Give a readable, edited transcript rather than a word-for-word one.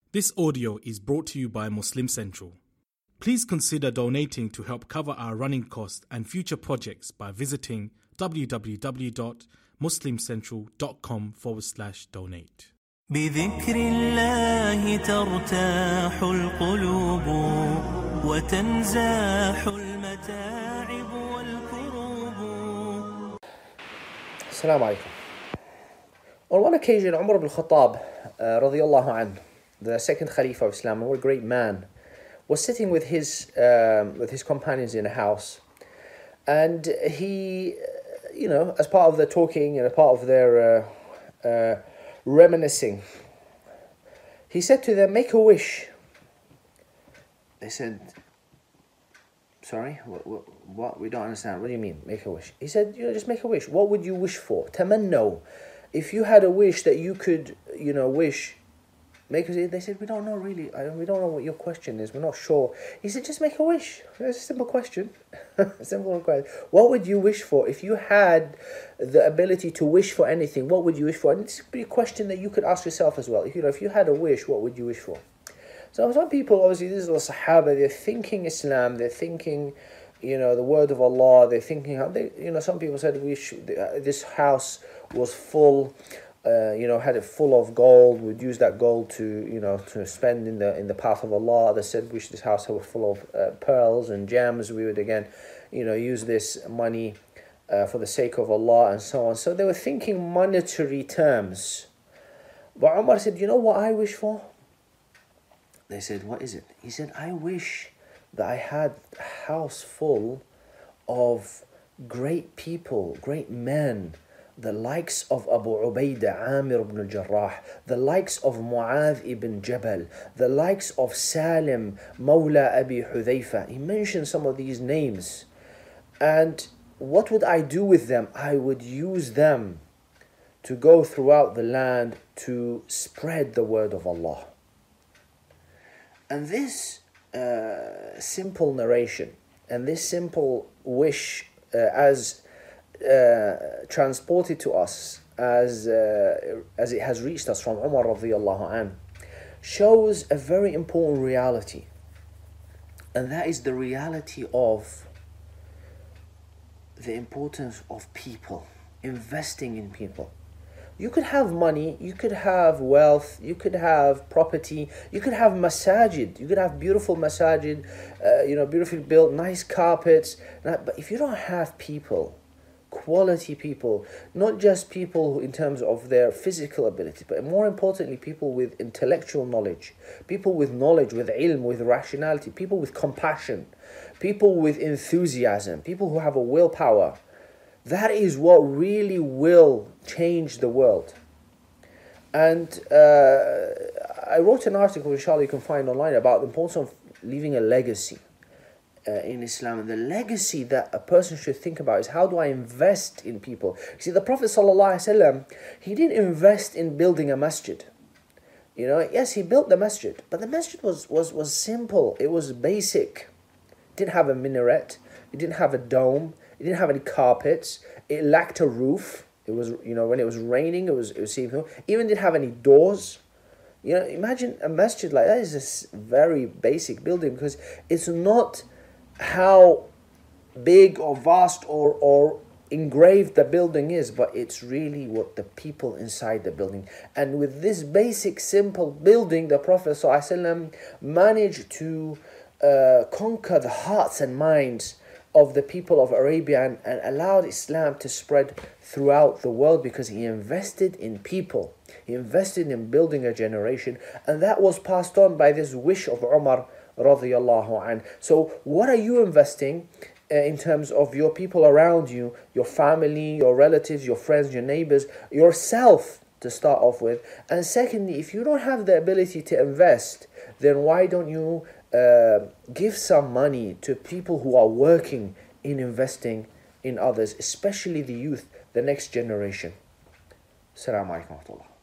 This audio is brought to you by Muslim Central. Please consider donating to help cover our running costs and future projects by visiting www.muslimcentral.com/donate. بذكر الله ترتاح القلوب وتنزاح المتاعب والكروب. Assalamu alaikum. On one occasion, Umar ibn Khattab, radiyallahu anhu, the second Khalifa of Islam, what a great man, was sitting with his companions in a house, and he, as part of their talking and a part of their reminiscing, he said to them, "Make a wish." They said, "Sorry, what? We don't understand. What do you mean, make a wish?" He said, just make a wish. What would you wish for? Tamannaw. If you had a wish that you could, wish, they said, "We don't know really. We don't know what your question is. We're not sure." He said, "Just make a wish." It's a simple question. Simple question. What would you wish for? If you had the ability to wish for anything, what would you wish for? And it's a question that you could ask yourself as well. If you had a wish, what would you wish for? So some people, obviously, this is the Sahaba, they're thinking Islam, they're thinking, the word of Allah, they're thinking how they, some people said this house was full, had it full of gold, we'd use that gold to spend in the path of Allah. They said wish this house was full of pearls and gems, we would again, use this money for the sake of Allah and so on. So they were thinking monetary terms. But Umar said, "You know what I wish for?" They said, "What is it?" He said, "I wish that I had a house full of great people, great men, the likes of Abu Ubaidah, Amir ibn al-Jarrah, the likes of Mu'adh ibn Jabal, the likes of Salim, Mawla Abi Hudhayfa." He mentioned some of these names. And what would I do with them? I would use them to go throughout the land to spread the word of Allah. And this simple narration and this simple wish as transported to us as it has reached us from Umar radiyallahu anhu shows a very important reality, and that is the reality of the importance of people, investing in people. You could have money, you could have wealth, you could have property, you could have masajid, you could have beautiful masajid, beautifully built, nice carpets. But if you don't have people, quality people, not just people in terms of their physical ability, but more importantly, people with intellectual knowledge, people with knowledge, with ilm, with rationality, people with compassion, people with enthusiasm, people who have a willpower, that is what really will change the world. And I wrote an article, inshallah, you can find online, about the importance of leaving a legacy in Islam. And the legacy that a person should think about is, how do I invest in people? You see, the Prophet ﷺ, he didn't invest in building a masjid. Yes, he built the masjid, but the masjid was simple. It was basic. It didn't have a minaret. It didn't have a dome. It didn't have any carpets. It lacked a roof. It was, when it was raining, it was seeing. Even didn't have any doors. Imagine a masjid like that is a very basic building, because it's not how big or vast or engraved the building is, but it's really what the people inside the building. And with this basic, simple building, the Prophet ﷺ managed to conquer the hearts and minds of the people of Arabia and allowed Islam to spread throughout the world, because he invested in people. He invested in building a generation, and that was passed on by this wish of Umar radiyallahu anhu. So what are you investing in terms of your people around you, your family, your relatives, your friends, your neighbors, yourself to start off with? And secondly, if you don't have the ability to invest, then why don't you give some money to people who are working in investing in others, especially the youth, the next generation. Assalamu alaikum wa rahmatullah.